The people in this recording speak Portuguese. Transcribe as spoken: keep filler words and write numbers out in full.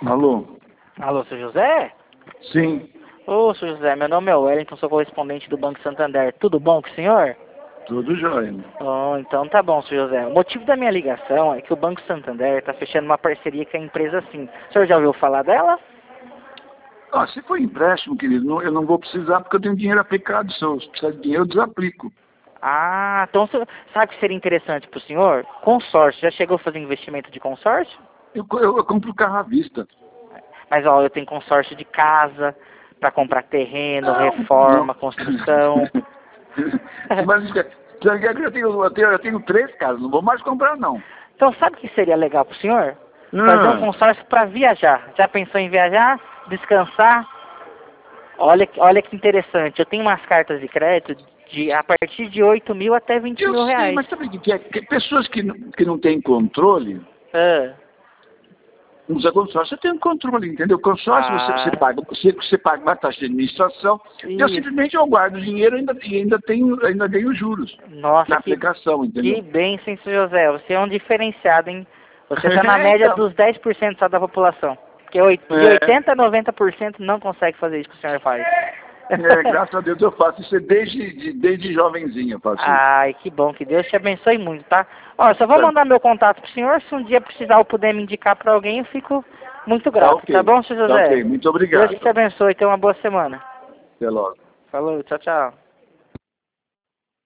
Alô? Alô, seu José? Sim, Ô, seu José, meu nome é Wellington, sou correspondente do Banco Santander. Tudo bom com o senhor? tudo jóia. Oh, então tá bom, seu José. O motivo da minha ligação é que o Banco Santander está fechando uma parceria com a empresa Sim. O senhor já ouviu falar dela? Ah, se for empréstimo, querido, não- eu não vou precisar porque eu tenho dinheiro aplicado. Se eu precisar de dinheiro, eu desaplico. Ah, então o senhor- sabe o que seria interessante para o senhor? Consórcio. Já chegou a fazer investimento de consórcio? Eu, co- eu, eu compro carro à vista. Mas ó, eu tenho consórcio de casa, para comprar terreno, Não, reforma, não. construção. Mas você quer que eu tenho, eu, tenho, eu tenho três casas, não vou mais comprar, não. Então sabe o que seria legal para o senhor? Fazer um Ah, consórcio para viajar. Já pensou em viajar? Descansar? Olha, que- olha que interessante. Eu tenho umas cartas de crédito de a partir de oito mil até vinte eu mil sei, reais. mas sabe o que que é? Que pessoas que, não- que não têm controle, Ah, usa consórcio, você tem um controle, entendeu? Consórcio, você, você, ah, paga, você, você paga uma taxa de administração, e eu isso. simplesmente eu guardo o dinheiro e ainda, e ainda, tenho, ainda ganho juros Nossa, na que, aplicação, entendeu? que bênção, seu José. Você é um diferenciado, hein? Você está na É, média então. dos dez por cento só da população. Porque oit- de É, oitenta a noventa por cento não consegue fazer isso que o senhor faz. é, graças a Deus eu faço isso desde, de- desde jovenzinho, eu faço isso. Ai, que bom, que Deus te abençoe muito, tá? Ó, eu só vou Tá, mandar meu contato pro senhor, se um dia precisar ou puder me indicar pra alguém, eu fico muito tá grato, tá ok, bom, seu tá José? ok, muito Deus obrigado. te abençoe, tenha uma boa semana. Até logo. Falou, tchau, tchau.